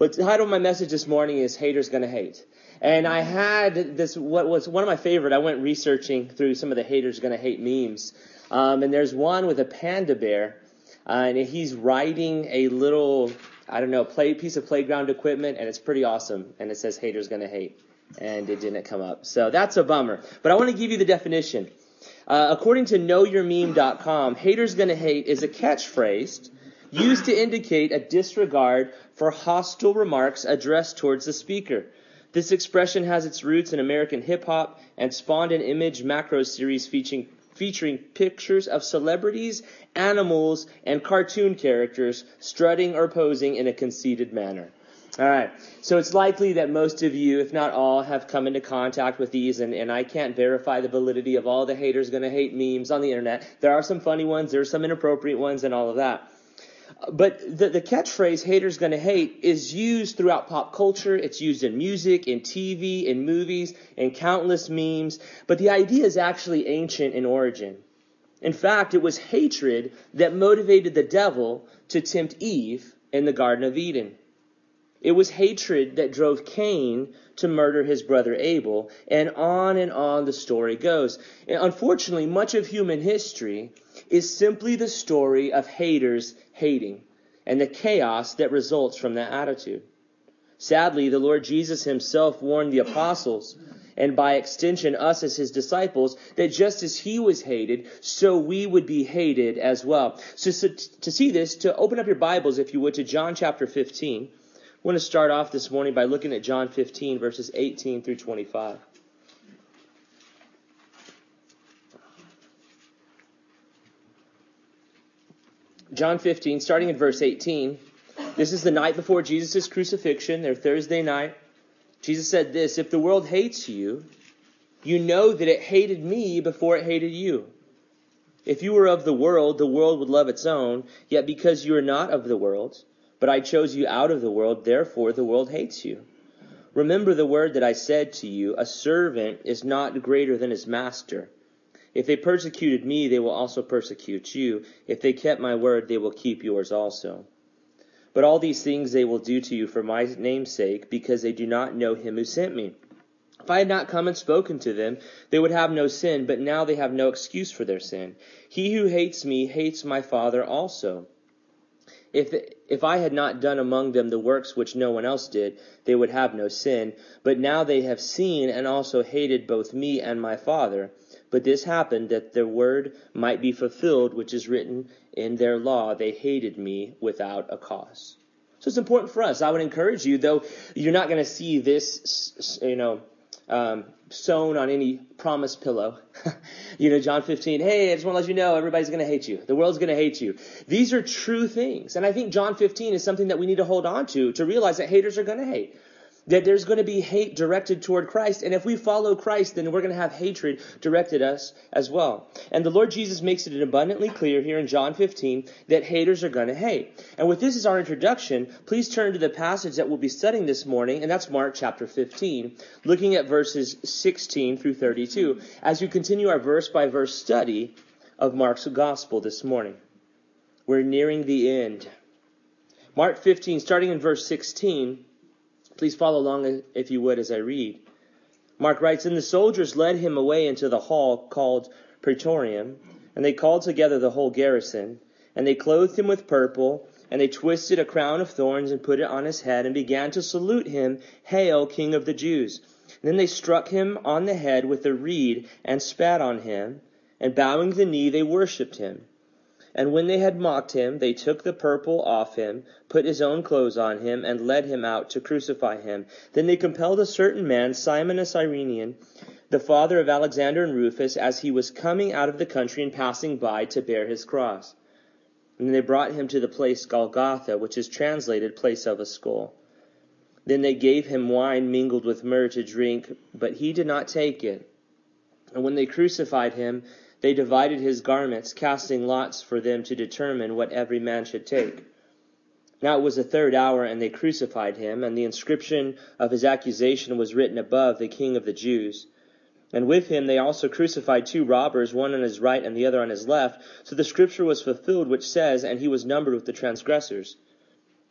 Well, the title of my message this morning is Haters Gonna Hate. And I had this, what was one of my favorite, I went researching through some of the Haters Gonna Hate memes. And there's one with a panda bear, and he's riding a little, piece of playground equipment, and it's pretty awesome. And it says Haters Gonna Hate. And it didn't come up. So that's a bummer. But I want to give you the definition. According to knowyourmeme.com, Haters Gonna Hate is a catchphrase used to indicate a disregard for hostile remarks addressed towards the speaker. This expression has its roots in American hip-hop and spawned an image macro series featuring pictures of celebrities, animals, and cartoon characters strutting or posing in a conceited manner. All right, so it's likely that most of you, if not all, have come into contact with these, and I can't verify the validity of all the Haters Gonna Hate memes on the internet. There are some funny ones, there are some inappropriate ones, and all of that. But the catchphrase, Haters Gonna Hate, is used throughout pop culture. It's used in music, in TV, in movies, in countless memes. But the idea is actually ancient in origin. In fact, it was hatred that motivated the devil to tempt Eve in the Garden of Eden. It was hatred that drove Cain to murder his brother Abel, and on the story goes. And unfortunately, much of human history is simply the story of haters hating and the chaos that results from that attitude. Sadly, the Lord Jesus himself warned the apostles, and by extension us as his disciples, that just as he was hated, so we would be hated as well. So to see this, to open up your Bibles, if you would, to John chapter 15. I want to start off this morning by looking at John 15, verses 18 through 25. John 15, starting in verse 18. This is the night before Jesus' crucifixion, their Thursday night. Jesus said this, "If the world hates you, you know that it hated me before it hated you. If you were of the world would love its own. Yet because you are not of the world, but I chose you out of the world, therefore the world hates you. Remember the word that I said to you, a servant is not greater than his master. If they persecuted me, they will also persecute you. If they kept my word, they will keep yours also. But all these things they will do to you for my name's sake, because they do not know him who sent me. If I had not come and spoken to them, they would have no sin, but now they have no excuse for their sin. He who hates me hates my Father also. If I had not done among them the works which no one else did, they would have no sin. But now they have seen and also hated both me and my Father. But this happened that the word might be fulfilled, which is written in their law, they hated me without a cause." So it's important for us. I would encourage you, though you're not going to see this, sewn on any promise pillow. John 15, hey, I just want to let you know, everybody's going to hate you. The world's going to hate you. These are true things. And I think John 15 is something that we need to hold on to realize that haters are going to hate. That there's going to be hate directed toward Christ. And if we follow Christ, then we're going to have hatred directed us as well. And the Lord Jesus makes it abundantly clear here in John 15 that haters are going to hate. And with this as our introduction, please turn to the passage that we'll be studying this morning, and that's Mark chapter 15, looking at verses 16 through 32, as we continue our verse-by-verse study of Mark's gospel this morning. We're nearing the end. Mark 15, starting in verse 16, please follow along, if you would, as I read. Mark writes, "And the soldiers led him away into the hall called Praetorium, and they called together the whole garrison, and they clothed him with purple, and they twisted a crown of thorns and put it on his head, and began to salute him, 'Hail, King of the Jews!' And then they struck him on the head with a reed and spat on him, and bowing the knee, they worshipped him. And when they had mocked him, they took the purple off him, put his own clothes on him, and led him out to crucify him. Then they compelled a certain man, Simon a Cyrenian, the father of Alexander and Rufus, as he was coming out of the country and passing by, to bear his cross. And they brought him to the place Golgotha, which is translated place of a skull. Then they gave him wine mingled with myrrh to drink, but he did not take it. And when they crucified him, they divided his garments, casting lots for them to determine what every man should take. Now it was the 3rd hour, and they crucified him, and the inscription of his accusation was written above, the King of the Jews. And with him they also crucified 2 robbers, one on his right and the other on his left. So the scripture was fulfilled, which says, and he was numbered with the transgressors.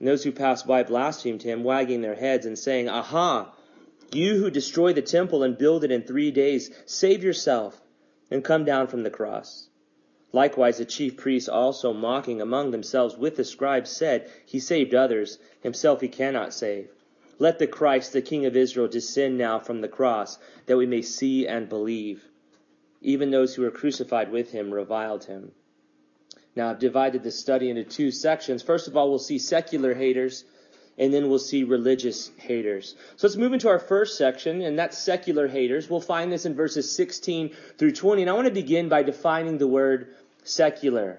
And those who passed by blasphemed him, wagging their heads and saying, "Aha! You who destroy the temple and build it in 3 days, save yourself and come down from the cross." Likewise the chief priests also, mocking among themselves with the scribes, said, "He saved others, himself he cannot save. Let the Christ, the King of Israel, descend now from the cross, that we may see and believe." Even those who were crucified with him reviled him. Now, I've divided this study into 2 sections. First of all, we'll see secular haters, and then we'll see religious haters. So let's move into our first section, and that's secular haters. We'll find this in verses 16 through 20. And I want to begin by defining the word secular.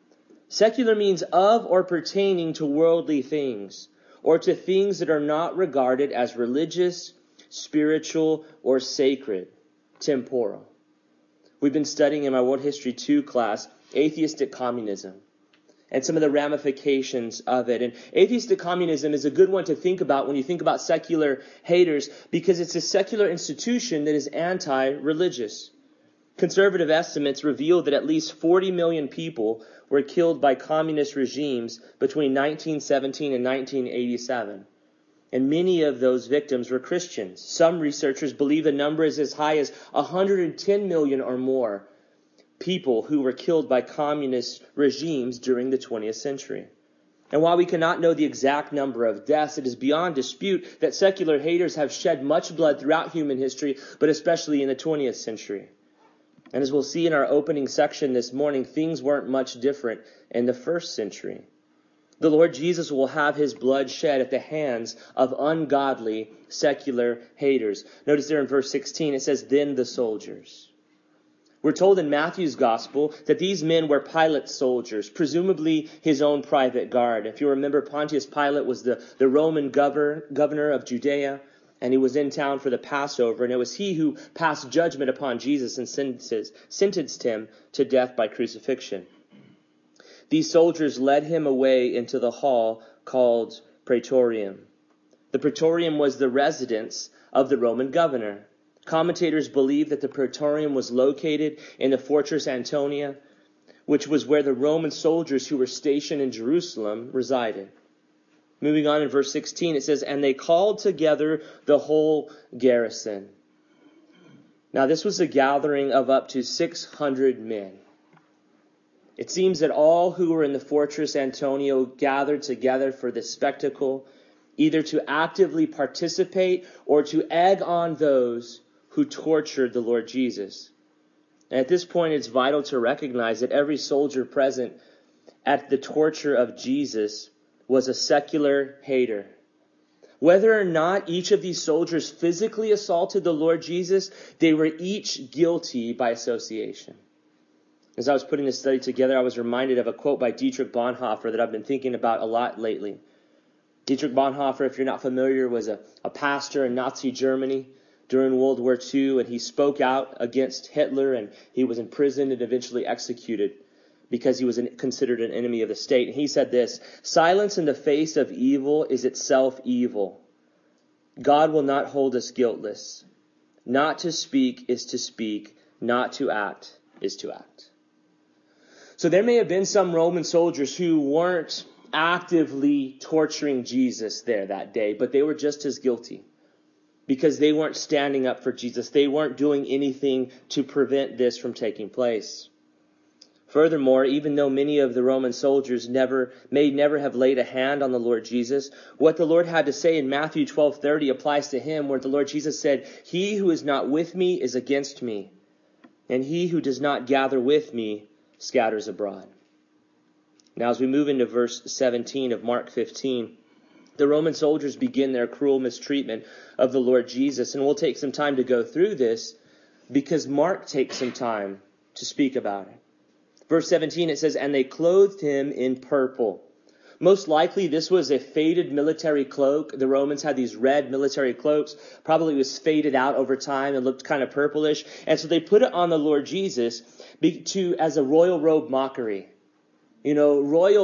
Secular means of or pertaining to worldly things, or to things that are not regarded as religious, spiritual, or sacred, temporal. We've been studying in my World History 2 class atheistic communism and some of the ramifications of it. And atheistic communism is a good one to think about when you think about secular haters, because it's a secular institution that is anti-religious. Conservative estimates reveal that at least 40 million people were killed by communist regimes between 1917 and 1987. And many of those victims were Christians. Some researchers believe the number is as high as 110 million or more people who were killed by communist regimes during the 20th century. And while we cannot know the exact number of deaths, it is beyond dispute that secular haters have shed much blood throughout human history, but especially in the 20th century. And as we'll see in our opening section this morning, things weren't much different in the first century. The Lord Jesus will have his blood shed at the hands of ungodly secular haters. Notice there in verse 16, it says, "Then the soldiers." We're told in Matthew's gospel that these men were Pilate's soldiers, presumably his own private guard. If you remember, Pontius Pilate was the Roman governor of Judea, and he was in town for the Passover, and it was he who passed judgment upon Jesus and sentenced him to death by crucifixion. These soldiers led him away into the hall called Praetorium. The Praetorium was the residence of the Roman governor. Commentators believe that the Praetorium was located in the fortress Antonia, which was where the Roman soldiers who were stationed in Jerusalem resided. Moving on in verse 16, it says, "And they called together the whole garrison." Now, this was a gathering of up to 600 men. It seems that all who were in the fortress Antonia gathered together for this spectacle, either to actively participate or to egg on those who tortured the Lord Jesus. And at this point, it's vital to recognize that every soldier present at the torture of Jesus was a secular hater. Whether or not each of these soldiers physically assaulted the Lord Jesus, they were each guilty by association. As I was putting this study together, I was reminded of a quote by Dietrich Bonhoeffer that I've been thinking about a lot lately. Dietrich Bonhoeffer, if you're not familiar, was a pastor in Nazi Germany during World War II, and he spoke out against Hitler, and he was imprisoned and eventually executed because he was considered an enemy of the state. And he said this: "Silence in the face of evil is itself evil. God will not hold us guiltless. Not to speak is to speak. Not to act is to act." So there may have been some Roman soldiers who weren't actively torturing Jesus there that day, but they were just as guilty because they weren't standing up for Jesus. They weren't doing anything to prevent this from taking place. Furthermore, even though many of the Roman soldiers may never have laid a hand on the Lord Jesus, what the Lord had to say in Matthew 12:30 applies to him, where the Lord Jesus said, "He who is not with me is against me, and he who does not gather with me scatters abroad." Now, as we move into verse 17 of Mark 15, the Roman soldiers begin their cruel mistreatment of the Lord Jesus, and we'll take some time to go through this because Mark takes some time to speak about it. Verse 17, it says, "And they clothed him in purple." Most likely, this was a faded military cloak. The Romans had these red military cloaks. Probably was faded out over time and looked kind of purplish. And so they put it on the Lord Jesus as a royal robe mockery. You know,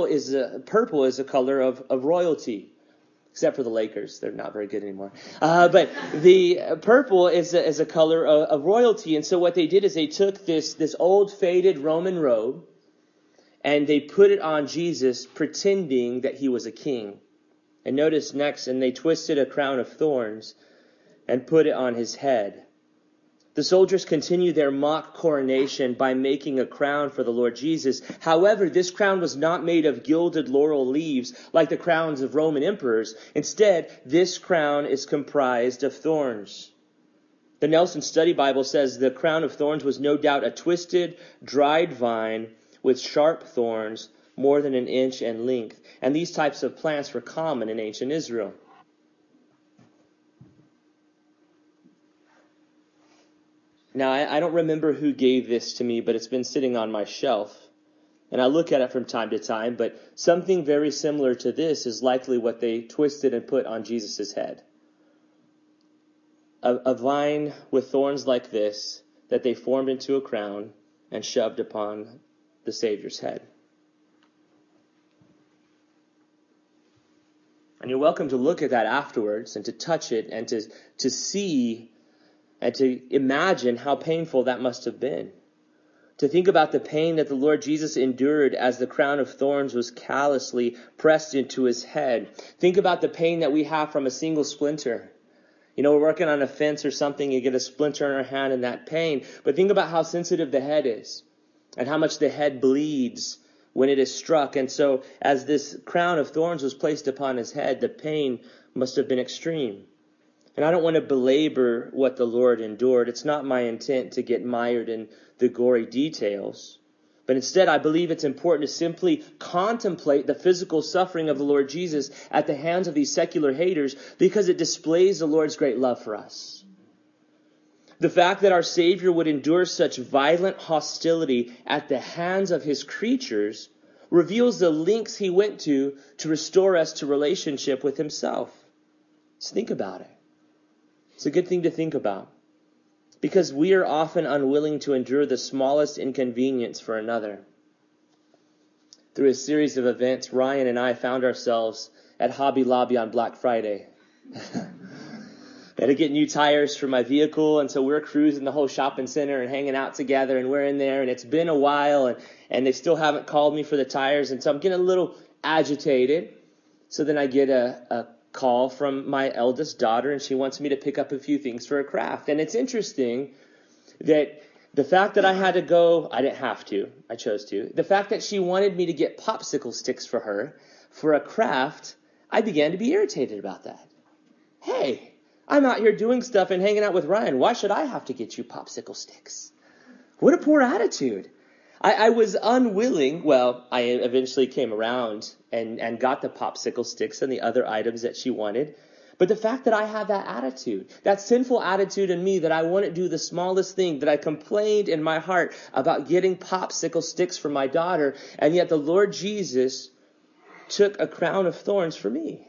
purple is a color of royalty. Except for the Lakers. They're not very good anymore. But the purple is a color of royalty. And so what they did is they took this old faded Roman robe and they put it on Jesus, pretending that he was a king. And notice next, and they twisted a crown of thorns and put it on his head. The soldiers continue their mock coronation by making a crown for the Lord Jesus. However, this crown was not made of gilded laurel leaves like the crowns of Roman emperors. Instead, this crown is comprised of thorns. The Nelson Study Bible says the crown of thorns was no doubt a twisted, dried vine with sharp thorns more than an inch in length. And these types of plants were common in ancient Israel. Now, I don't remember who gave this to me, but it's been sitting on my shelf. And I look at it from time to time, but something very similar to this is likely what they twisted and put on Jesus' head. A vine with thorns like this that they formed into a crown and shoved upon the Savior's head. And you're welcome to look at that afterwards and to touch it and to see and to imagine how painful that must have been. To think about the pain that the Lord Jesus endured as the crown of thorns was callously pressed into his head. Think about the pain that we have from a single splinter. You know, we're working on a fence or something, you get a splinter in our hand and that pain. But think about how sensitive the head is and how much the head bleeds when it is struck. And so as this crown of thorns was placed upon his head, the pain must have been extreme. And I don't want to belabor what the Lord endured. It's not my intent to get mired in the gory details. But instead, I believe it's important to simply contemplate the physical suffering of the Lord Jesus at the hands of these secular haters because it displays the Lord's great love for us. The fact that our Savior would endure such violent hostility at the hands of his creatures reveals the lengths he went to restore us to relationship with himself. Just think about it. It's a good thing to think about because we are often unwilling to endure the smallest inconvenience for another. Through a series of events, Ryan and I found ourselves at Hobby Lobby on Black Friday. I had to get new tires for my vehicle, and so we're cruising the whole shopping center and hanging out together, and we're in there, and it's been a while, and they still haven't called me for the tires, and so I'm getting a little agitated. So then I get a call from my eldest daughter, and she wants me to pick up a few things for a craft. And it's interesting that the fact that I had to go, I didn't have to, I chose to. The fact that she wanted me to get popsicle sticks for her for a craft, I began to be irritated about that. Hey, I'm out here doing stuff and hanging out with Ryan. Why should I have to get you popsicle sticks? What a poor attitude. I was unwilling. Well, I eventually came around and got the popsicle sticks and the other items that she wanted. But the fact that I had that attitude, that sinful attitude in me that I wouldn't do the smallest thing, that I complained in my heart about getting popsicle sticks for my daughter, and yet the Lord Jesus took a crown of thorns for me.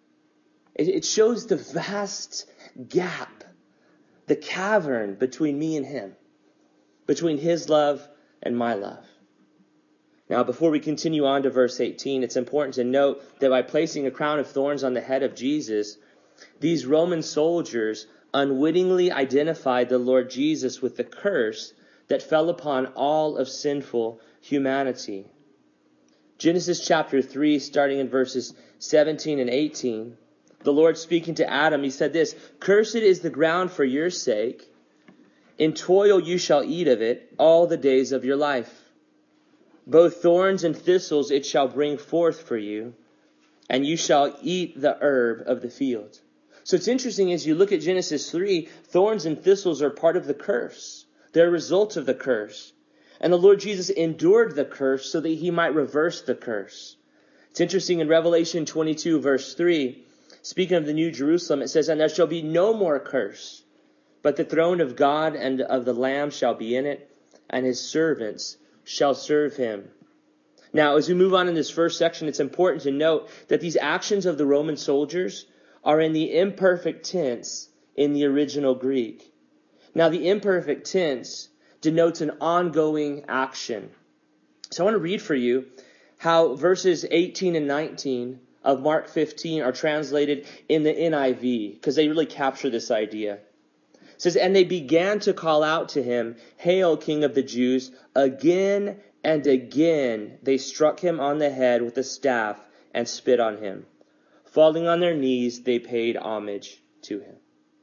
It shows the vast gap, the cavern between me and him, between his love and my love. Now, before we continue on to verse 18, it's important to note that by placing a crown of thorns on the head of Jesus, these Roman soldiers unwittingly identified the Lord Jesus with the curse that fell upon all of sinful humanity. Genesis chapter 3, starting in verses 17 and 18, the Lord speaking to Adam, he said this, "Cursed is the ground for your sake. In toil you shall eat of it all the days of your life. Both thorns and thistles it shall bring forth for you, and you shall eat the herb of the field." So it's interesting as you look at Genesis 3, thorns and thistles are part of the curse. They're a result of the curse. And the Lord Jesus endured the curse so that he might reverse the curse. It's interesting in Revelation 22, verse 3, speaking of the New Jerusalem, it says, "And there shall be no more curse, but the throne of God and of the Lamb shall be in it, and his servants shall serve him." Now, as we move on in this first section, it's important to note that these actions of the Roman soldiers are in the imperfect tense in the original Greek. Now, the imperfect tense denotes an ongoing action. So I want to read for you how verses 18 and 19 of Mark 15 are translated in the NIV, because they really capture this idea. It says, "And they began to call out to him, 'Hail, King of the Jews!' Again and again they struck him on the head with a staff and spit on him. Falling on their knees, they paid homage to him.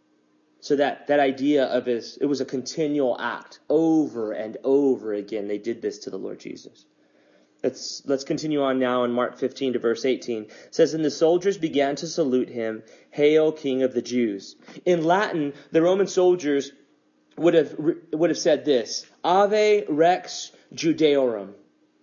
So that idea of it was a continual act. Over and over again, they did this to the Lord Jesus. Let's continue on now in Mark 15 to verse 18. It says, and the soldiers began to salute him, Hail, King of the Jews. In Latin, the Roman soldiers would have said this, Ave Rex Judaeorum.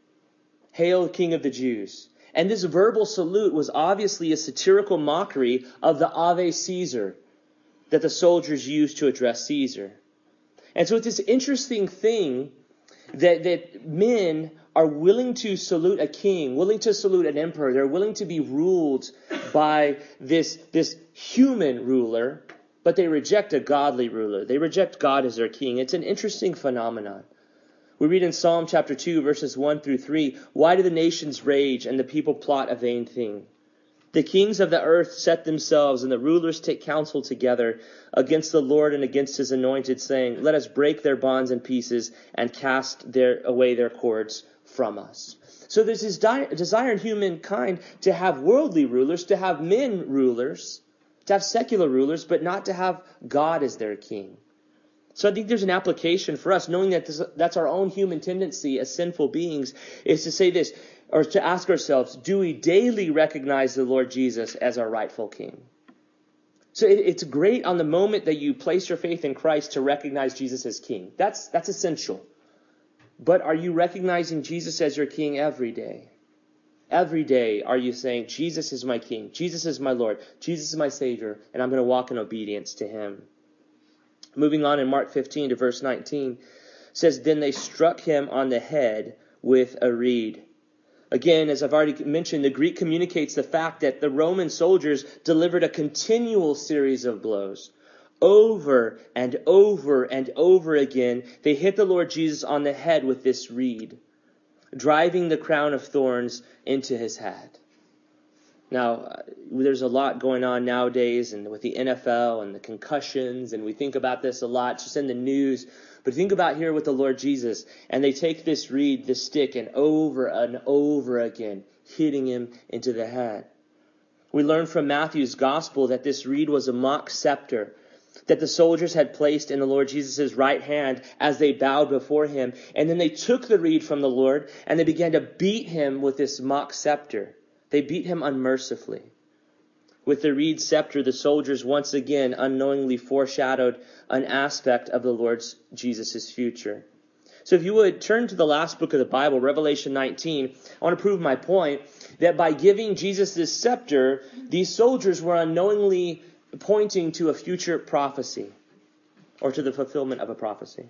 Hail, King of the Jews. And this verbal salute was obviously a satirical mockery of the Ave Caesar that the soldiers used to address Caesar. And so it's this interesting thing that men are willing to salute a king, willing to salute an emperor. They're willing to be ruled by this human ruler, but they reject a godly ruler. They reject God as their king. It's an interesting phenomenon. We read in Psalm chapter 2, verses 1 through 3, why do the nations rage and the people plot a vain thing? The kings of the earth set themselves, and the rulers take counsel together against the Lord and against his anointed, saying, let us break their bonds in pieces and cast away their cords from us. So there's this desire in humankind to have worldly rulers, to have men rulers, to have secular rulers, but not to have God as their king. So I think there's an application for us, knowing that that's our own human tendency as sinful beings, is to say this, or to ask ourselves, do we daily recognize the Lord Jesus as our rightful king? So it's great on the moment that you place your faith in Christ to recognize Jesus as king. That's essential. But are you recognizing Jesus as your king every day? Every day are you saying, Jesus is my king, Jesus is my Lord, Jesus is my Savior, and I'm going to walk in obedience to him. Moving on in Mark 15 to verse 19, says, then they struck him on the head with a reed. Again, as I've already mentioned, the Greek communicates the fact that the Roman soldiers delivered a continual series of blows. Over and over and over again, they hit the Lord Jesus on the head with this reed, driving the crown of thorns into his head. Now, there's a lot going on nowadays, and with the NFL and the concussions, and we think about this a lot, it's just in the news. But think about here with the Lord Jesus, and they take this reed, this stick, and over again, hitting him into the head. We learn from Matthew's gospel that this reed was a mock scepter that the soldiers had placed in the Lord Jesus' right hand as they bowed before him. And then they took the reed from the Lord, and they began to beat him with this mock scepter. They beat him unmercifully. With the reed scepter, the soldiers once again unknowingly foreshadowed an aspect of the Lord Jesus' future. So if you would turn to the last book of the Bible, Revelation 19, I want to prove my point that by giving Jesus this scepter, these soldiers were unknowingly pointing to a future prophecy or to the fulfillment of a prophecy.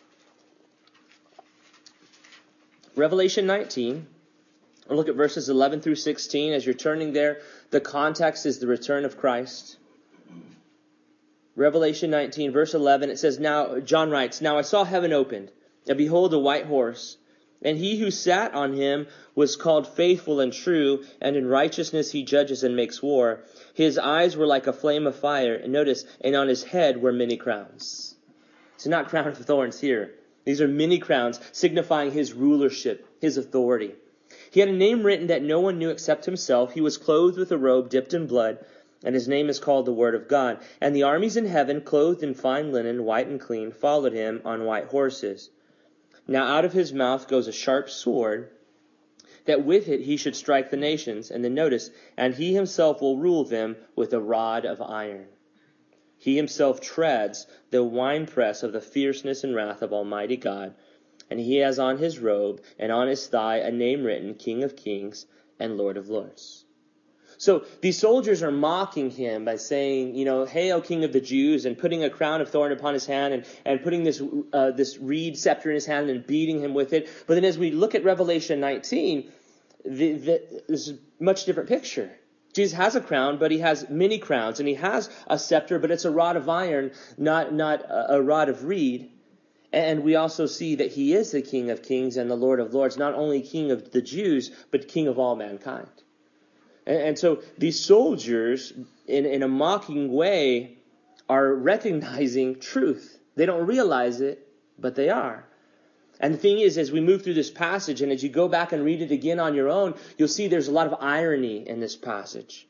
Revelation 19. We'll look at verses 11 through 16. As you're turning there, the context is the return of Christ. Revelation 19, verse 11, it says, now, John writes, now I saw heaven opened, and behold a white horse, and he who sat on him was called Faithful and True, and in righteousness he judges and makes war. His eyes were like a flame of fire, and notice, and on his head were many crowns. It's not crown of thorns here. These are many crowns, signifying his rulership, his authority. He had a name written that no one knew except himself. He was clothed with a robe dipped in blood, and his name is called the Word of God. And the armies in heaven, clothed in fine linen, white and clean, followed him on white horses. Now out of his mouth goes a sharp sword, that with it he should strike the nations. And then notice, and he himself will rule them with a rod of iron. He himself treads the winepress of the fierceness and wrath of Almighty God. And he has on his robe and on his thigh a name written, King of Kings and Lord of Lords. So these soldiers are mocking him by saying, Hail, King of the Jews, and putting a crown of thorn upon his hand and putting this reed scepter in his hand and beating him with it. But then as we look at Revelation 19, this is a much different picture. Jesus has a crown, but he has many crowns, and he has a scepter, but it's a rod of iron, not a rod of reed. And we also see that he is the King of Kings and the Lord of Lords, not only King of the Jews, but King of all mankind. And so these soldiers, in a mocking way, are recognizing truth. They don't realize it, but they are. And the thing is, as we move through this passage, and as you go back and read it again on your own, you'll see there's a lot of irony in this passage.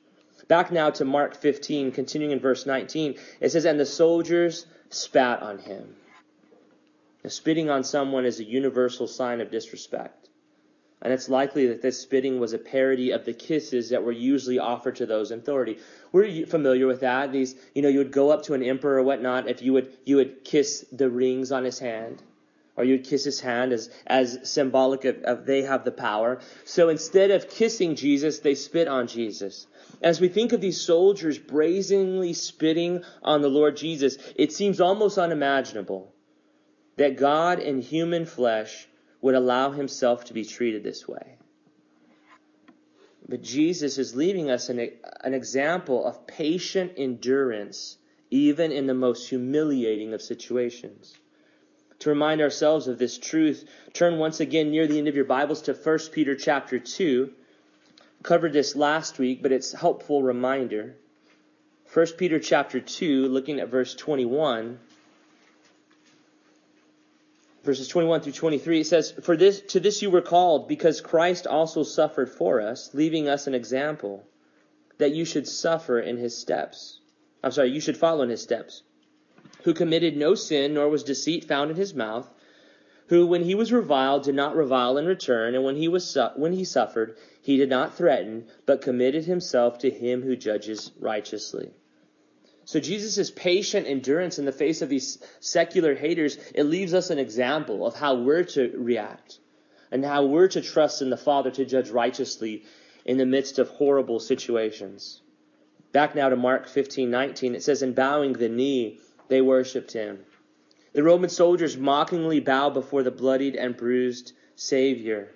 Back now to Mark 15, continuing in verse 19. It says, and the soldiers spat on him. Now, spitting on someone is a universal sign of disrespect. And it's likely that this spitting was a parody of the kisses that were usually offered to those in authority. We're familiar with that. These, you would go up to an emperor or whatnot, if you would kiss the rings on his hand, or you would kiss his hand as symbolic of they have the power. So instead of kissing Jesus, they spit on Jesus. As we think of these soldiers brazenly spitting on the Lord Jesus, it seems almost unimaginable that God in human flesh would allow himself to be treated this way. But Jesus is leaving us an example of patient endurance, even in the most humiliating of situations. To remind ourselves of this truth, turn once again near the end of your Bibles to 1 Peter chapter 2. Covered this last week, but it's a helpful reminder. 1 Peter chapter 2, looking at verse 21. Verses 21 through 23, it says, to this you were called, because Christ also suffered for us, leaving us an example, that you should suffer in his steps. You should follow in his steps. Who committed no sin, nor was deceit found in his mouth, who, when he was reviled, did not revile in return, and when he suffered, he did not threaten, but committed himself to him who judges righteously. So Jesus' patient endurance in the face of these secular haters, it leaves us an example of how we're to react and how we're to trust in the Father to judge righteously in the midst of horrible situations. Back now to Mark 15:19, it says, and bowing the knee, they worshipped him. The Roman soldiers mockingly bow before the bloodied and bruised Savior.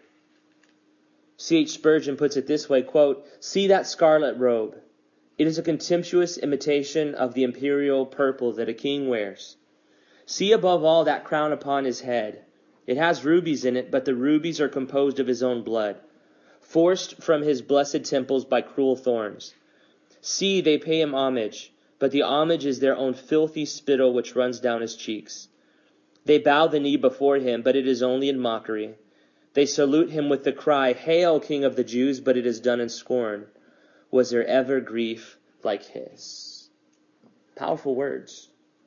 C.H. Spurgeon puts it this way, quote, see that scarlet robe. It is a contemptuous imitation of the imperial purple that a king wears. See above all that crown upon his head. It has rubies in it, but the rubies are composed of his own blood, forced from his blessed temples by cruel thorns. See, they pay him homage, but the homage is their own filthy spittle which runs down his cheeks. They bow the knee before him, but it is only in mockery. They salute him with the cry, Hail, King of the Jews, but it is done in scorn. Was there ever grief like his? Powerful words.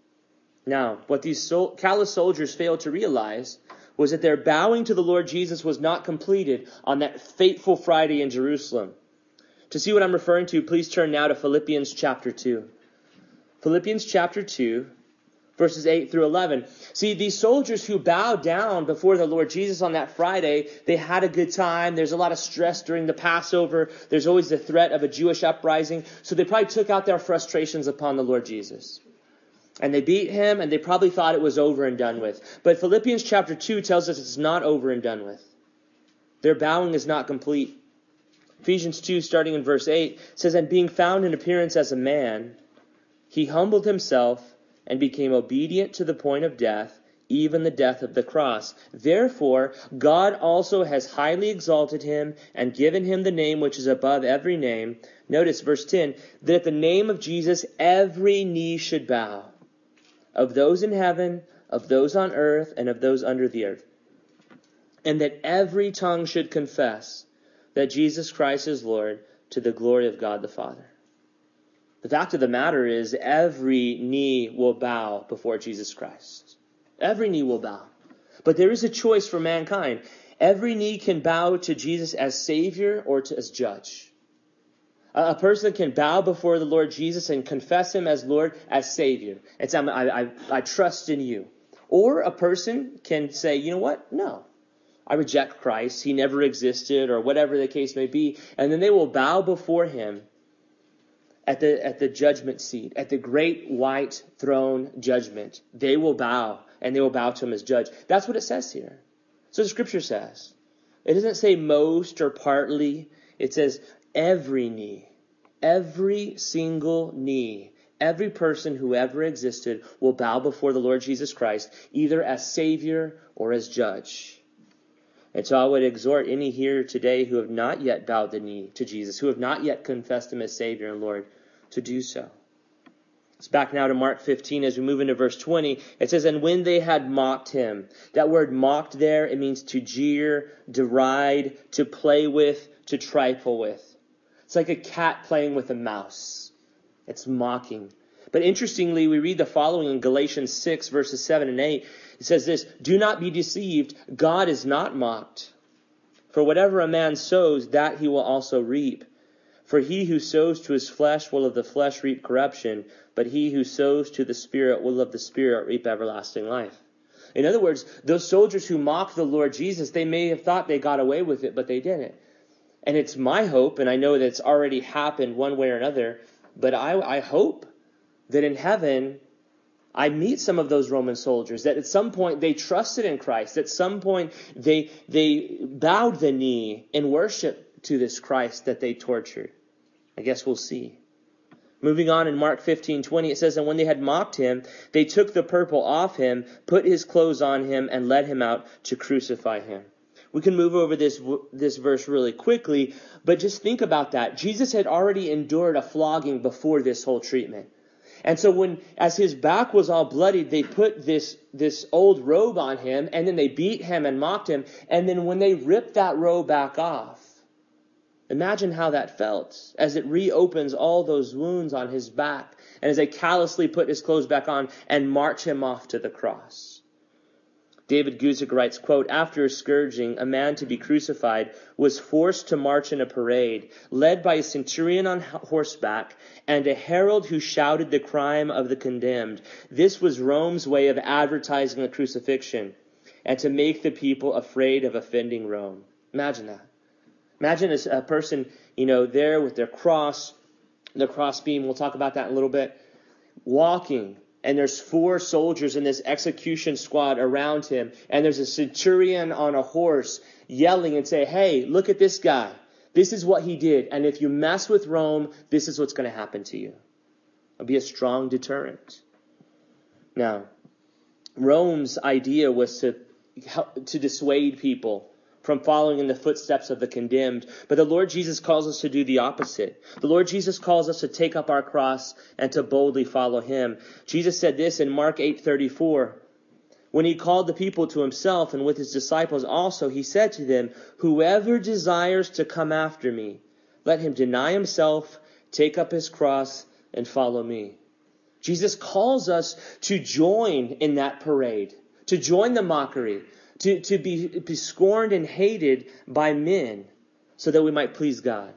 Now, what these callous soldiers failed to realize was that their bowing to the Lord Jesus was not completed on that fateful Friday in Jerusalem. To see what I'm referring to, please turn now to Philippians chapter 2. Philippians chapter 2, verses 8 through 11. See, these soldiers who bowed down before the Lord Jesus on that Friday, they had a good time. There's a lot of stress during the Passover. There's always the threat of a Jewish uprising. So they probably took out their frustrations upon the Lord Jesus. And they beat him, and they probably thought it was over and done with. But Philippians chapter 2 tells us it's not over and done with. Their bowing is not complete. Ephesians 2, starting in verse 8, says, and being found in appearance as a man, he humbled himself and became obedient to the point of death, even the death of the cross. Therefore, God also has highly exalted him and given him the name which is above every name. Notice verse 10, that at the name of Jesus every knee should bow, of those in heaven, of those on earth, and of those under the earth. And that every tongue should confess that Jesus Christ is Lord, to the glory of God the Father. The fact of the matter is, every knee will bow before Jesus Christ. Every knee will bow. But there is a choice for mankind. Every knee can bow to Jesus as Savior or as Judge. A person can bow before the Lord Jesus and confess him as Lord, as Savior, and say, I trust in you. Or a person can say, you know what? No. I reject Christ. He never existed, or whatever the case may be. And then they will bow before him at the judgment seat, at the great white throne judgment. They will bow, and they will bow to him as judge. That's what it says here. So the scripture says. It doesn't say most or partly. It says every knee, every single knee, every person who ever existed will bow before the Lord Jesus Christ, either as Savior or as Judge. And so I would exhort any here today who have not yet bowed the knee to Jesus, who have not yet confessed him as Savior and Lord, to do so. It's back now to Mark 15 as we move into verse 20. It says, and when they had mocked him. That word mocked there, it means to jeer, deride, to play with, to trifle with. It's like a cat playing with a mouse. It's mocking. But interestingly, we read the following in Galatians 6, verses 7 and 8. It says this, "Do not be deceived. God is not mocked. For whatever a man sows, that he will also reap. For he who sows to his flesh will of the flesh reap corruption, but he who sows to the Spirit will of the Spirit reap everlasting life." In other words, those soldiers who mocked the Lord Jesus, they may have thought they got away with it, but they didn't. And it's my hope, and I know that it's already happened one way or another, but I hope that in heaven, I meet some of those Roman soldiers, that at some point they trusted in Christ. At some point they bowed the knee in worship to this Christ that they tortured. I guess we'll see. Moving on in Mark 15:20, it says, "And when they had mocked him, they took the purple off him, put his clothes on him, and led him out to crucify him." We can move over this verse really quickly, but just think about that. Jesus had already endured a flogging before this whole treatment. And so as his back was all bloodied, they put this old robe on him, and then they beat him and mocked him. And then when they ripped that robe back off, imagine how that felt as it reopens all those wounds on his back, and as they callously put his clothes back on and march him off to the cross. David Guzik writes, quote, "After a scourging, a man to be crucified was forced to march in a parade, led by a centurion on horseback and a herald who shouted the crime of the condemned. This was Rome's way of advertising the crucifixion and to make the people afraid of offending Rome." Imagine that. Imagine a person, there with their cross, the crossbeam, we'll talk about that in a little bit, walking. And there's 4 soldiers in this execution squad around him. And there's a centurion on a horse yelling and saying, "Hey, look at this guy. This is what he did. And if you mess with Rome, this is what's going to happen to you." It'll be a strong deterrent. Now, Rome's idea was to dissuade people from following in the footsteps of the condemned. But the Lord Jesus calls us to do the opposite. The Lord Jesus calls us to take up our cross and to boldly follow him. Jesus said this in Mark 8:34. When he called the people to himself and with his disciples also, he said to them, "Whoever desires to come after me, let him deny himself, take up his cross, and follow me." Jesus calls us to join in that parade, to join the mockery, to be scorned and hated by men so that we might please God.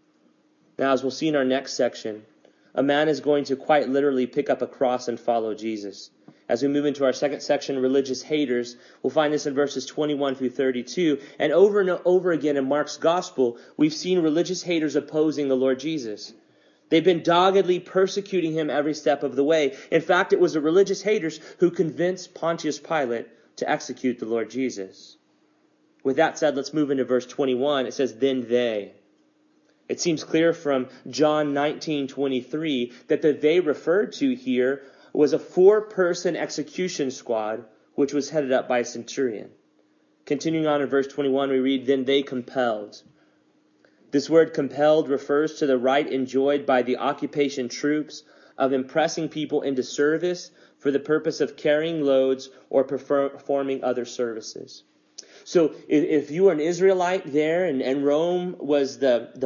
Now, as we'll see in our next section, a man is going to quite literally pick up a cross and follow Jesus. As we move into our second section, religious haters, we'll find this in verses 21 through 32. And over again in Mark's gospel, we've seen religious haters opposing the Lord Jesus. They've been doggedly persecuting him every step of the way. In fact, it was the religious haters who convinced Pontius Pilate to execute the Lord Jesus. With that said, let's move into verse 21. It says, "Then they." It seems clear from John 19:23 that the they referred to here was a 4-person execution squad, which was headed up by a centurion. Continuing on in verse 21, we read, "Then they compelled." This word compelled refers to the right enjoyed by the occupation troops of impressing people into service for the purpose of carrying loads or performing other services. So if you were an Israelite there and Rome was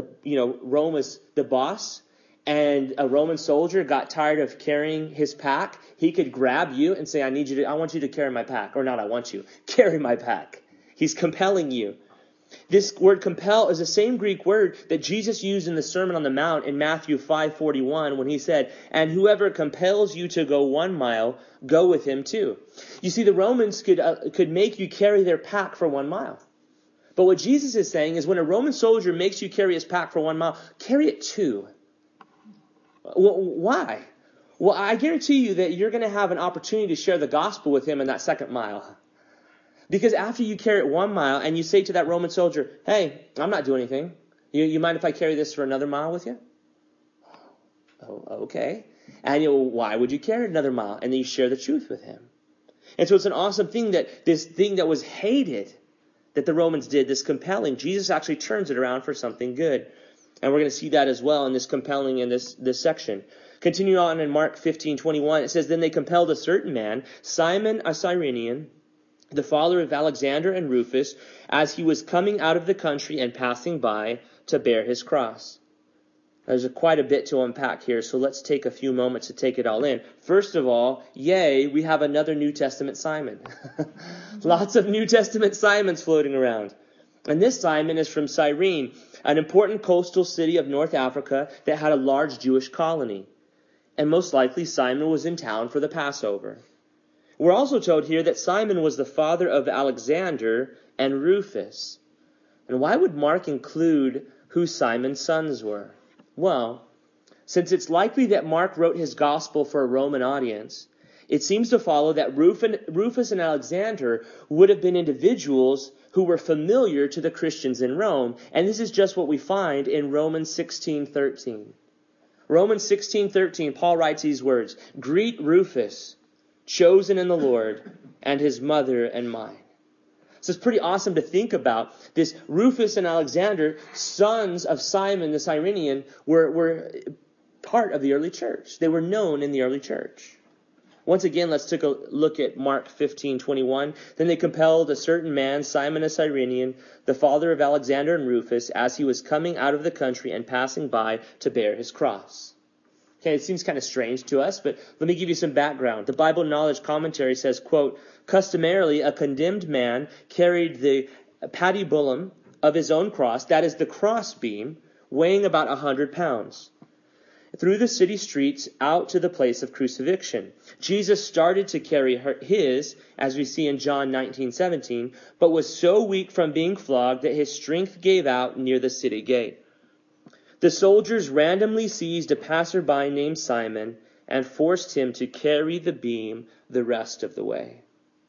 Rome was the boss, and a Roman soldier got tired of carrying his pack, he could grab you and say, I want you to carry my pack. Or not, I want you. Carry my pack. He's compelling you. This word compel is the same Greek word that Jesus used in the Sermon on the Mount in Matthew 5:41 when he said, "And whoever compels you to go 1 mile, go with him too." You see, the Romans could make you carry their pack for 1 mile. But what Jesus is saying is when a Roman soldier makes you carry his pack for 1 mile, carry it 2. Why? Well, I guarantee you that you're going to have an opportunity to share the gospel with him in that 2nd mile. Because after you carry it 1 mile and you say to that Roman soldier, "Hey, I'm not doing anything. You mind if I carry this for another mile with you?" "Oh, okay." And why would you carry another mile? And then you share the truth with him. And so it's an awesome thing that this thing that was hated that the Romans did, this compelling, Jesus actually turns it around for something good. And we're going to see that as well in this compelling in this section. Continuing on in Mark 15:21, it says, "Then they compelled a certain man, Simon a Cyrenian, the father of Alexander and Rufus, as he was coming out of the country and passing by, to bear his cross." There's quite a bit to unpack here, so let's take a few moments to take it all in. First of all, yay, we have another New Testament Simon. Lots of New Testament Simons floating around. And this Simon is from Cyrene, an important coastal city of North Africa that had a large Jewish colony. And most likely Simon was in town for the Passover. We're also told here that Simon was the father of Alexander and Rufus. And why would Mark include who Simon's sons were? Well, since it's likely that Mark wrote his gospel for a Roman audience, it seems to follow that Rufus and Alexander would have been individuals who were familiar to the Christians in Rome. And this is just what we find in Romans 16:13. Romans 16:13, Paul writes these words, "Greet Rufus, chosen in the Lord, and his mother and mine." So it's pretty awesome to think about. This Rufus and Alexander, sons of Simon the Cyrenian, were part of the early church. They were known in the early church. Once again, let's take a look at Mark 15:21. Then they compelled a certain man, Simon a Cyrenian, the father of Alexander and Rufus, as he was coming out of the country and passing by, to bear his cross. Okay, it seems kind of strange to us, but let me give you some background. The Bible Knowledge Commentary says, quote, "Customarily, a condemned man carried the patibulum of his own cross, that is the crossbeam, weighing about 100 pounds, through the city streets out to the place of crucifixion. Jesus started to carry his, as we see in John 19:17, but was so weak from being flogged that his strength gave out near the city gate. The soldiers randomly seized a passerby named Simon and forced him to carry the beam the rest of the way."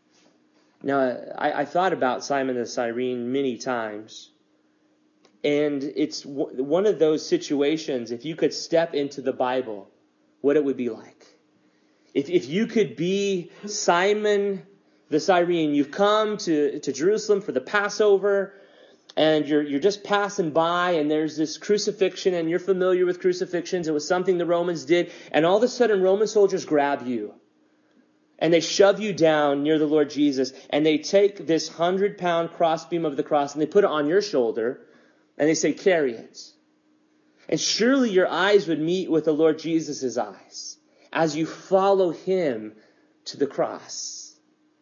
Now, I thought about Simon the Cyrene many times. And it's one of those situations, if you could step into the Bible, what it would be like. If you could be Simon the Cyrene, you've come to Jerusalem for the Passover, and you're just passing by, and there's this crucifixion, and you're familiar with crucifixions. It was something the Romans did, and all of a sudden Roman soldiers grab you, and they shove you down near the Lord Jesus, and they take this 100-pound crossbeam of the cross, and they put it on your shoulder, and they say, "Carry it." And surely your eyes would meet with the Lord Jesus' eyes as you follow him to the cross.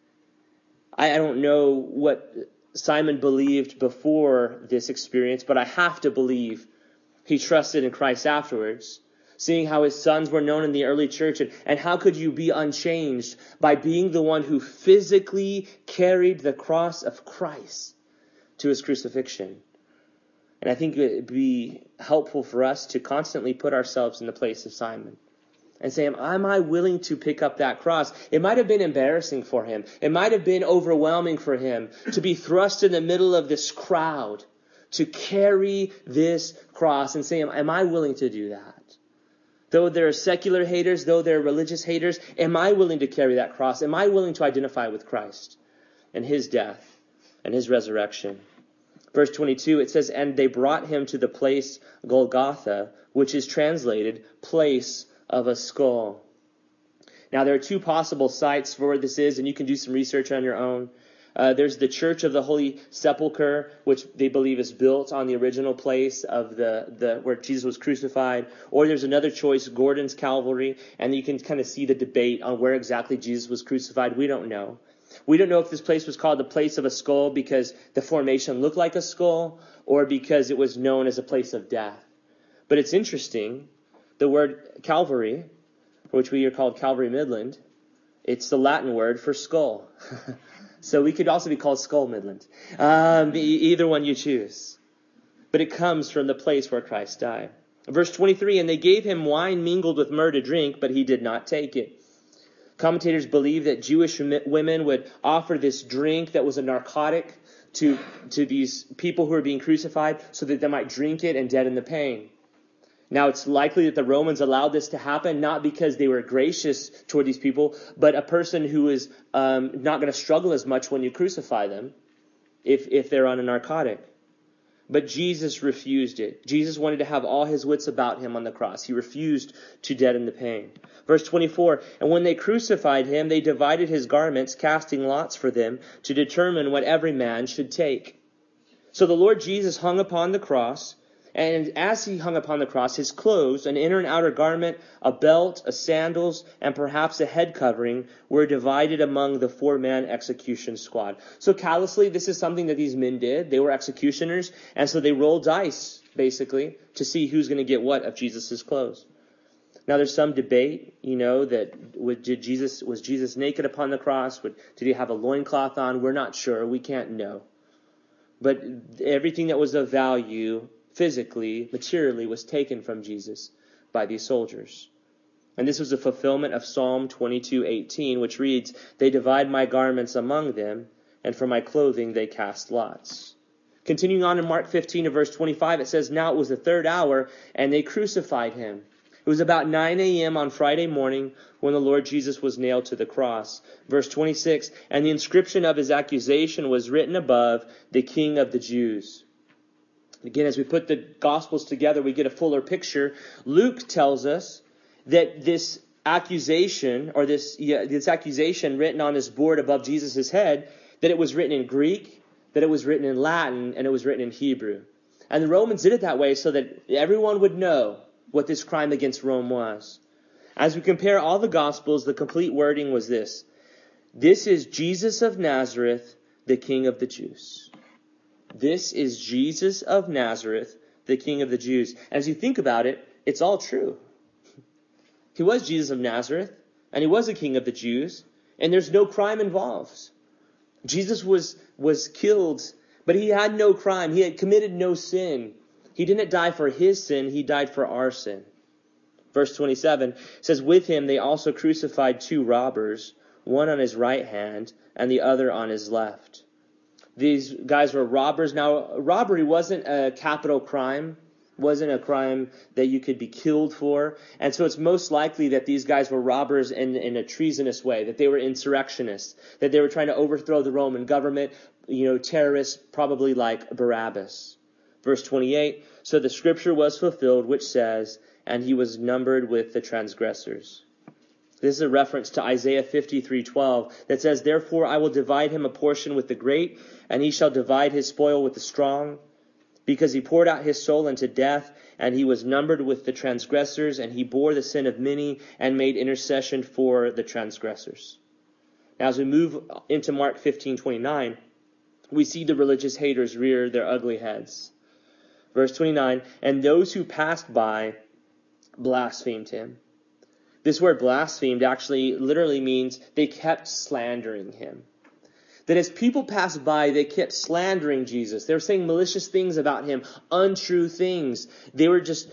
I don't know what Simon believed before this experience, but I have to believe he trusted in Christ afterwards, seeing how his sons were known in the early church. And how could you be unchanged by being the one who physically carried the cross of Christ to his crucifixion? And I think it would be helpful for us to constantly put ourselves in the place of Simon and say, am I willing to pick up that cross? It might have been embarrassing for him. It might have been overwhelming for him to be thrust in the middle of this crowd, to carry this cross and say, am I willing to do that? Though there are secular haters, though there are religious haters, am I willing to carry that cross? Am I willing to identify with Christ and his death and his resurrection? Verse 22, it says, "And they brought him to the place Golgotha, which is translated place of a skull." Now, there are two possible sites for where this is, and you can do some research on your own. There's the Church of the Holy Sepulchre, which they believe is built on the original place of the where Jesus was crucified. Or there's another choice, Gordon's Calvary, and you can kind of see the debate on where exactly Jesus was crucified. We don't know. We don't know if this place was called the place of a skull because the formation looked like a skull, or because it was known as a place of death. But it's interesting, the word Calvary, which we are called Calvary Midland, it's the Latin word for skull. So we could also be called Skull Midland. Either one you choose. But it comes from the place where Christ died. Verse 23, "And they gave him wine mingled with myrrh to drink, but he did not take it." Commentators believe that Jewish women would offer this drink that was a narcotic to these people who are being crucified so that they might drink it and deaden the pain. Now, it's likely that the Romans allowed this to happen, not because they were gracious toward these people, but a person who is not going to struggle as much when you crucify them if they're on a narcotic. But Jesus refused it. Jesus wanted to have all his wits about him on the cross. He refused to deaden the pain. Verse 24, "And when they crucified him, they divided his garments, casting lots for them to determine what every man should take. So the Lord Jesus hung upon the cross, And as he hung upon the cross, his clothes, an inner and outer garment, a belt, a sandals, and perhaps a head covering, were divided among the 4-man execution squad. So callously, this is something that these men did. They were executioners, and so they rolled dice, basically, to see who's going to get what of Jesus' clothes. Now, there's some debate, that was Jesus naked upon the cross? Did he have a loincloth on? We're not sure. We can't know. But everything that was of value, physically, materially, was taken from Jesus by these soldiers. And this was a fulfillment of Psalm 22:18, which reads, "They divide my garments among them, and for my clothing they cast lots." Continuing on in Mark 15 and verse 25, it says, "Now it was the 3rd hour, and they crucified him." It was about 9 a.m. on Friday morning when the Lord Jesus was nailed to the cross. Verse 26, "And the inscription of his accusation was written above, the King of the Jews." Again, as we put the Gospels together, we get a fuller picture. Luke tells us that this accusation, or this accusation written on this board above Jesus' head, that it was written in Greek, that it was written in Latin, and it was written in Hebrew. And the Romans did it that way so that everyone would know what this crime against Rome was. As we compare all the Gospels, the complete wording was this: "This is Jesus of Nazareth, the King of the Jews." This is Jesus of Nazareth, the King of the Jews. As you think about it, it's all true. He was Jesus of Nazareth, and he was a King of the Jews, and there's no crime involved. Jesus was killed, but he had no crime. He had committed no sin. He didn't die for his sin. He died for our sin. Verse 27 says, "With him they also crucified 2 robbers, one on his right hand and the other on his left." These guys were robbers. Now, robbery wasn't a capital crime, wasn't a crime that you could be killed for. And so it's most likely that these guys were robbers in a treasonous way, that they were insurrectionists, that they were trying to overthrow the Roman government, terrorists, probably like Barabbas. Verse 28, "So the scripture was fulfilled, which says, and he was numbered with the transgressors." This is a reference to Isaiah 53:12 that says, "Therefore I will divide him a portion with the great, and he shall divide his spoil with the strong, because he poured out his soul unto death, and he was numbered with the transgressors, and he bore the sin of many and made intercession for the transgressors." Now, as we move into Mark 15:29, we see the religious haters rear their ugly heads. Verse 29, "And those who passed by blasphemed him." This word blasphemed actually literally means they kept slandering him. That as people passed by, they kept slandering Jesus. They were saying malicious things about him, untrue things. They were just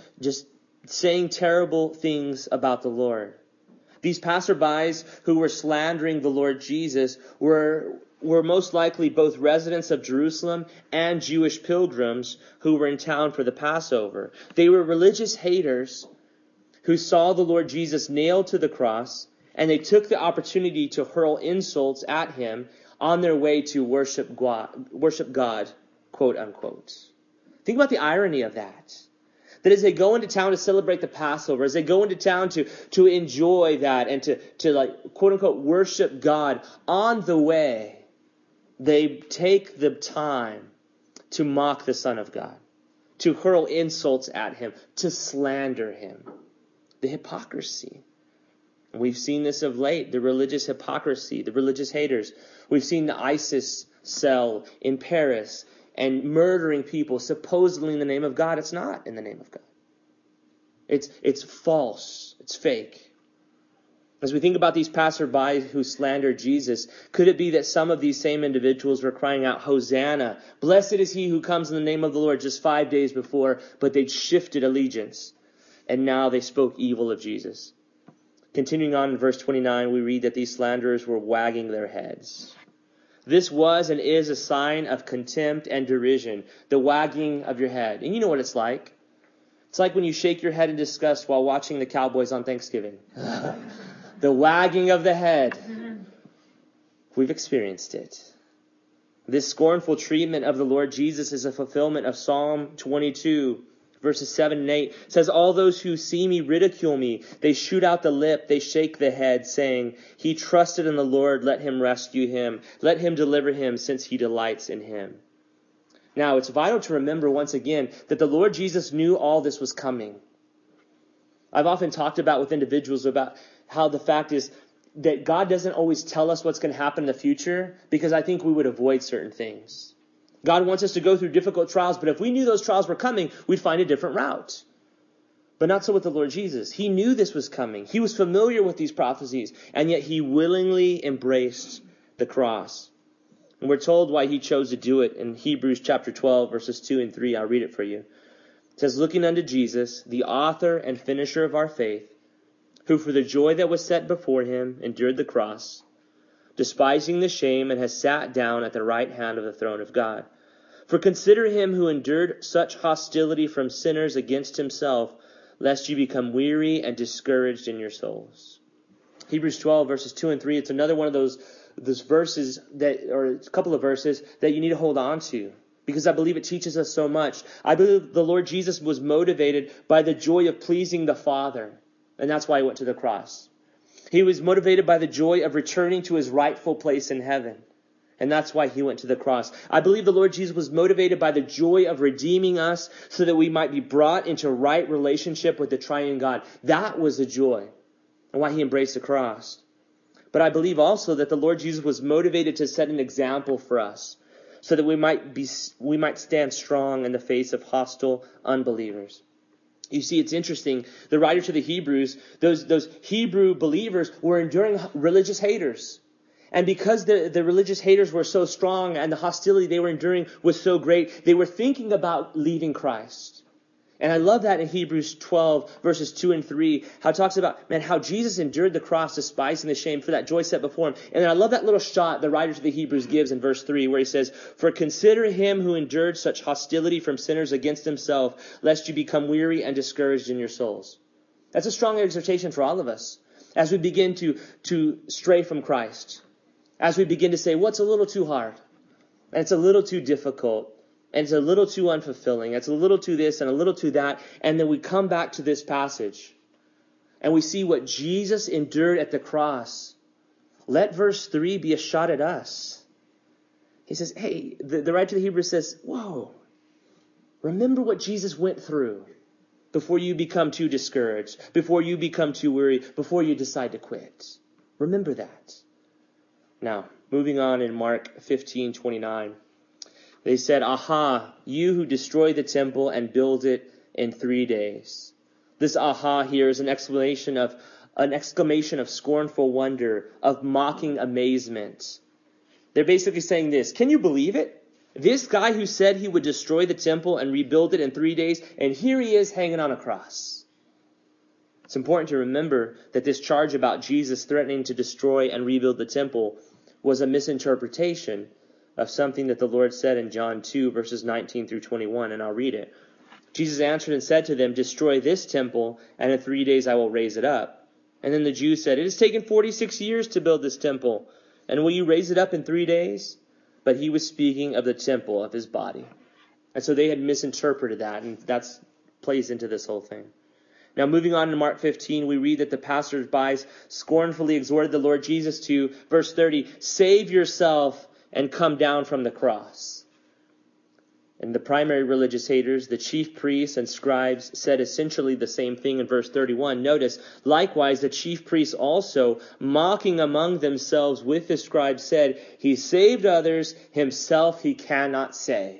saying terrible things about the Lord. These passerbys who were slandering the Lord Jesus were most likely both residents of Jerusalem and Jewish pilgrims who were in town for the Passover. They were religious haters who saw the Lord Jesus nailed to the cross, and they took the opportunity to hurl insults at him on their way to worship God, quote unquote. Think about the irony of that. That as they go into town to celebrate the Passover, as they go into town to enjoy that and to like, quote unquote, worship God, on the way, they take the time to mock the Son of God, to hurl insults at him, to slander him. The hypocrisy. We've seen this of late, the religious hypocrisy, the religious haters. We've seen the ISIS cell in Paris and murdering people supposedly in the name of God. It's not in the name of God. It's false. It's fake. As we think about these passersby who slandered Jesus, could it be that some of these same individuals were crying out, "Hosanna, blessed is he who comes in the name of the Lord," just 5 days before, but they'd shifted allegiance, and now they spoke evil of Jesus? Continuing on in verse 29, we read that these slanderers were wagging their heads. This was and is a sign of contempt and derision, the wagging of your head. And you know what it's like. It's like when you shake your head in disgust while watching the Cowboys on Thanksgiving. The wagging of the head. We've experienced it. This scornful treatment of the Lord Jesus is a fulfillment of Psalm 22, verses 7 and 8. It says, "All those who see me ridicule me. They shoot out the lip, they shake the head, saying, he trusted in the Lord, let him rescue him. Let him deliver him, since he delights in him." Now, it's vital to remember once again that the Lord Jesus knew all this was coming. I've often talked about with individuals about how the fact is that God doesn't always tell us what's going to happen in the future because I think we would avoid certain things. God wants us to go through difficult trials, but if we knew those trials were coming, we'd find a different route. But not so with the Lord Jesus. He knew this was coming. He was familiar with these prophecies, and yet he willingly embraced the cross. And we're told why he chose to do it in Hebrews chapter 12, verses 2 and 3. I'll read it for you. It says, looking unto Jesus, the author and finisher of our faith, who for the joy that was set before him endured the cross, despising the shame, and has sat down at the right hand of the throne of God. For consider him who endured such hostility from sinners against himself, lest you become weary and discouraged in your souls. Hebrews 12, verses 2 and 3, it's another one of those verses that, or a couple of verses that you need to hold on to, because I believe it teaches us so much. I believe the Lord Jesus was motivated by the joy of pleasing the Father, and that's why he went to the cross. He was motivated by the joy of returning to his rightful place in heaven, and that's why he went to the cross. I believe the Lord Jesus was motivated by the joy of redeeming us so that we might be brought into right relationship with the triune God. That was the joy and why he embraced the cross. But I believe also that the Lord Jesus was motivated to set an example for us so that we might stand strong in the face of hostile unbelievers. You see, it's interesting. The writer to the Hebrews, those Hebrew believers were enduring religious haters. And because the religious haters were so strong and the hostility they were enduring was so great, they were thinking about leaving Christ. And I love that in Hebrews 12, verses 2 and 3, how it talks about, how Jesus endured the cross, despising the shame for that joy set before him. And I love that little shot the writer to the Hebrews gives in verse 3, where he says, for consider him who endured such hostility from sinners against himself, lest you become weary and discouraged in your souls. That's a strong exhortation for all of us as we begin to stray from Christ. As we begin to say, what's a little too hard? And it's a little too difficult. And it's a little too unfulfilling. It's a little too this and a little too that. And then we come back to this passage. And we see what Jesus endured at the cross. Let verse 3 be a shot at us. He says, hey, the writer to the Hebrews says, whoa. Remember what Jesus went through before you become too discouraged, before you become too weary, before you decide to quit. Remember that. Now, moving on in Mark 15:29. They said, aha, you who destroy the temple and build it in 3 days. This aha here is an exclamation of scornful wonder, of mocking amazement. They're basically saying this, can you believe it? This guy who said he would destroy the temple and rebuild it in 3 days, and here he is hanging on a cross. It's important to remember that this charge about Jesus threatening to destroy and rebuild the temple was a misinterpretation of something that the Lord said in John 2, verses 19 through 21, and I'll read it. Jesus answered and said to them, destroy this temple, and in 3 days I will raise it up. And then the Jews said, it has taken 46 years to build this temple, and will you raise it up in 3 days? But he was speaking of the temple of his body. And so they had misinterpreted that, and that plays into this whole thing. Now, moving on to Mark 15, we read that the passers-by scornfully exhorted the Lord Jesus to, verse 30, save yourself and come down from the cross. And the primary religious haters, the chief priests and scribes, said essentially the same thing in verse 31. Notice, likewise, the chief priests also, mocking among themselves with the scribes, said, he saved others, himself he cannot save.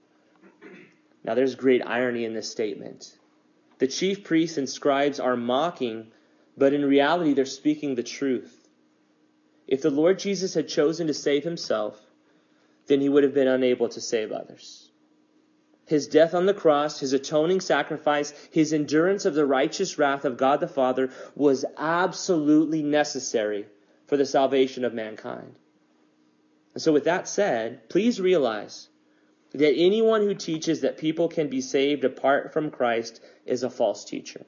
Now there's great irony in this statement. The chief priests and scribes are mocking, but in reality they're speaking the truth. If the Lord Jesus had chosen to save himself, then he would have been unable to save others. His death on the cross, his atoning sacrifice, his endurance of the righteous wrath of God the Father was absolutely necessary for the salvation of mankind. And so with that said, please realize that anyone who teaches that people can be saved apart from Christ is a false teacher.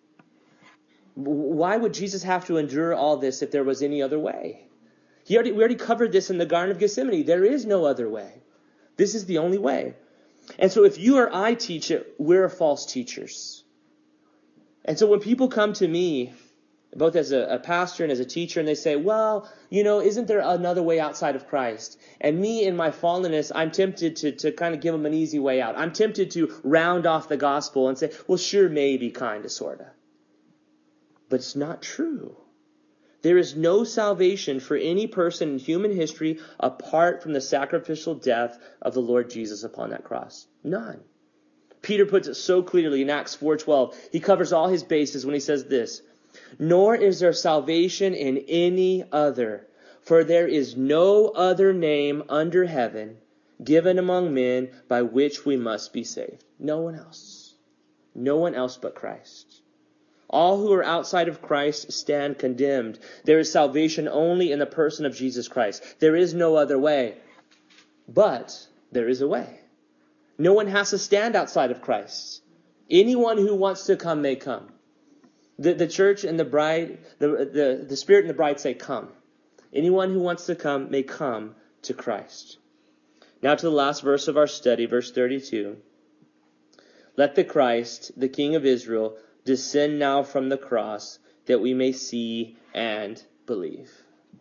Why would Jesus have to endure all this if there was any other way? We already covered this in the Garden of Gethsemane. There is no other way. This is the only way. And so if you or I teach it, we're false teachers. And so when people come to me both as a pastor and as a teacher, and they say, well, isn't there another way outside of Christ? And me, in my fallenness, I'm tempted to kind of give them an easy way out. I'm tempted to round off the gospel and say, well, sure, maybe, kind of, sort of. But it's not true. There is no salvation for any person in human history apart from the sacrificial death of the Lord Jesus upon that cross. None. Peter puts it so clearly in Acts 4:12. He covers all his bases when he says this, nor is there salvation in any other, for there is no other name under heaven given among men by which we must be saved. No one else. No one else but Christ. All who are outside of Christ stand condemned. There is salvation only in the person of Jesus Christ. There is no other way. But there is a way. No one has to stand outside of Christ. Anyone who wants to come may come. The church and the bride, the Spirit and the bride say, come. Anyone who wants to come may come to Christ. Now to the last verse of our study, verse 32. Let the Christ, the King of Israel, descend now from the cross, that we may see and believe.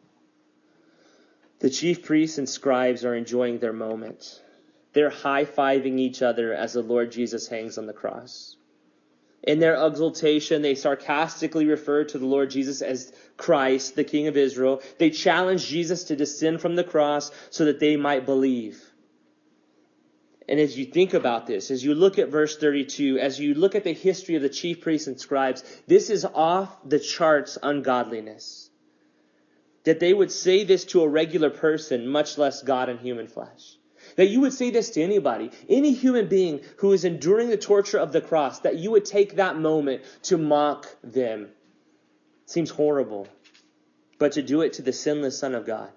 The chief priests and scribes are enjoying their moment. They're high-fiving each other as the Lord Jesus hangs on the cross. In their exultation, they sarcastically refer to the Lord Jesus as Christ, the King of Israel. They challenge Jesus to descend from the cross so that they might believe. And as you think about this, as you look at verse 32, as you look at the history of the chief priests and scribes, this is off the charts ungodliness. That they would say this to a regular person, much less God in human flesh. That you would say this to anybody, any human being who is enduring the torture of the cross, that you would take that moment to mock them. Seems horrible. But to do it to the sinless Son of God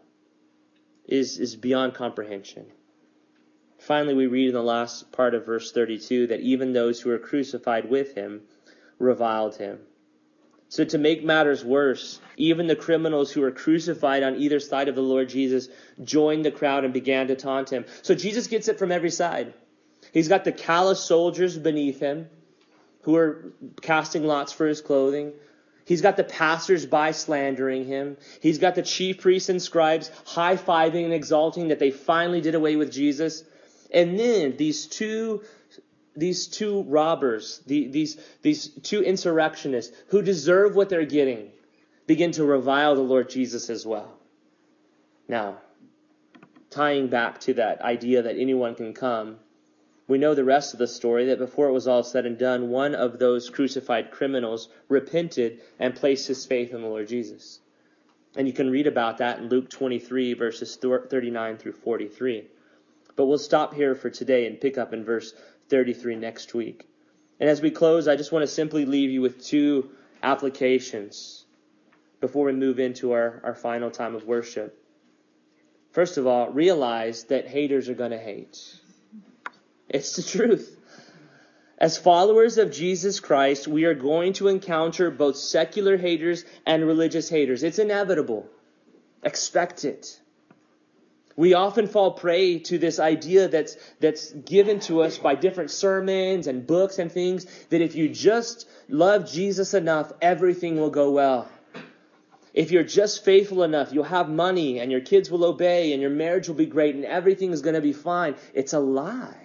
is beyond comprehension. Finally, we read in the last part of verse 32 that even those who were crucified with him reviled him. So to make matters worse, even the criminals who were crucified on either side of the Lord Jesus joined the crowd and began to taunt him. So Jesus gets it from every side. He's got the callous soldiers beneath him who are casting lots for his clothing. He's got the passers-by slandering him. He's got the chief priests and scribes high-fiving and exalting that they finally did away with Jesus. And then these two robbers, these two insurrectionists who deserve what they're getting, begin to revile the Lord Jesus as well. Now, tying back to that idea that anyone can come, we know the rest of the story, that before it was all said and done, one of those crucified criminals repented and placed his faith in the Lord Jesus. And you can read about that in Luke 23, verses 39 through 43. But we'll stop here for today and pick up in verse 33 next week. And as we close, I just want to simply leave you with two applications before we move into our final time of worship. First of all, realize that haters are going to hate. It's the truth. As followers of Jesus Christ, we are going to encounter both secular haters and religious haters. It's inevitable. Expect it. We often fall prey to this idea that's given to us by different sermons and books and things, that if you just love Jesus enough, everything will go well. If you're just faithful enough, you'll have money and your kids will obey and your marriage will be great and everything is going to be fine. It's a lie.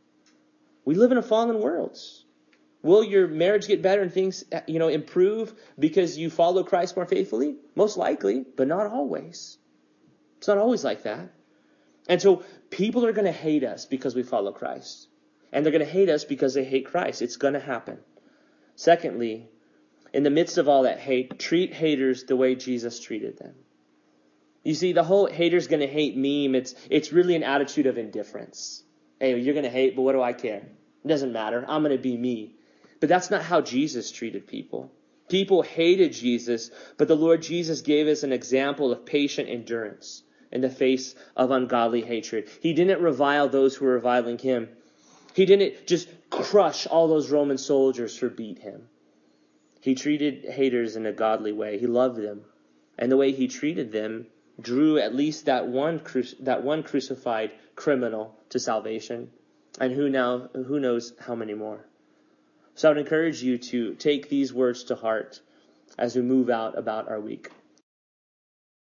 We live in a fallen world. Will your marriage get better and things, improve because you follow Christ more faithfully? Most likely, but not always. It's not always like that. And so people are going to hate us because we follow Christ. And they're going to hate us because they hate Christ. It's going to happen. Secondly, in the midst of all that hate, treat haters the way Jesus treated them. You see, the whole haters going to hate meme, it's really an attitude of indifference. Hey, you're going to hate, but what do I care? It doesn't matter. I'm going to be me. But that's not how Jesus treated people. People hated Jesus, but the Lord Jesus gave us an example of patient endurance in the face of ungodly hatred. He didn't revile those who were reviling him. He didn't just crush all those Roman soldiers who beat him. He treated haters in a godly way. He loved them. And the way he treated them drew at least that one crucified criminal to salvation. And who knows how many more. So I would encourage you to take these words to heart as we move out about our week.